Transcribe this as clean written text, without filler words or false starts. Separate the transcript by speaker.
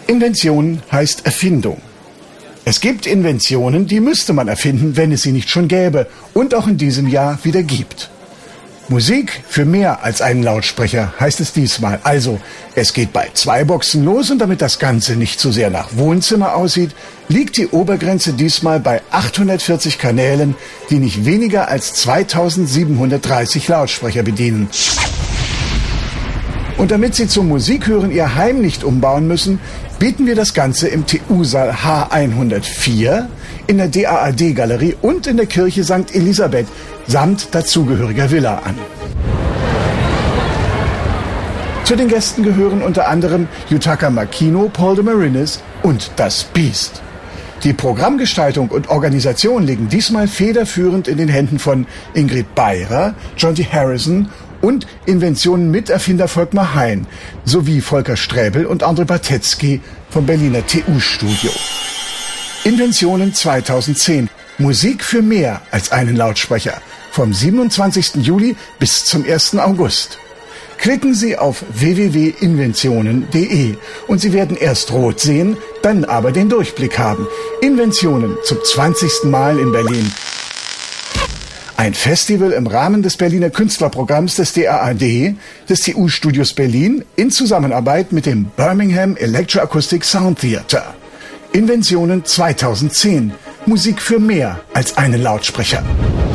Speaker 1: Invention heißt Erfindung. Es gibt Inventionen, die müsste man erfinden, wenn es sie nicht schon gäbe und auch in diesem Jahr wieder gibt. Musik für mehr als einen Lautsprecher heißt es diesmal. Also, es geht bei 2 Boxen los und damit das Ganze nicht zu sehr nach Wohnzimmer aussieht, liegt die Obergrenze diesmal bei 840 Kanälen, die nicht weniger als 2730 Lautsprecher bedienen. Und damit Sie zum Musikhören Ihr Heim nicht umbauen müssen, bieten wir das Ganze im TU-Saal H104, in der DAAD-Galerie und in der Kirche St. Elisabeth samt dazugehöriger Villa an. Zu den Gästen gehören unter anderem Yutaka Makino, Paul de Marinis und das Beast. Die Programmgestaltung und Organisation liegen diesmal federführend in den Händen von Ingrid Beirer, John D. Harrison und Inventionen-Miterfinder Volkmar Hein sowie Volker Sträbel und André Bartetzky vom Berliner TU-Studio. Inventionen 2010. Musik für mehr als einen Lautsprecher. Vom 27. Juli bis zum 1. August. Klicken Sie auf www.inventionen.de und Sie werden erst rot sehen, dann aber den Durchblick haben. Inventionen zum 20. Mal in Berlin. Ein Festival im Rahmen des Berliner Künstlerprogramms des DAAD, des TU-Studios Berlin, in Zusammenarbeit mit dem Birmingham Electroacoustic Sound Theater. Inventionen 2010. Musik für mehr als einen Lautsprecher.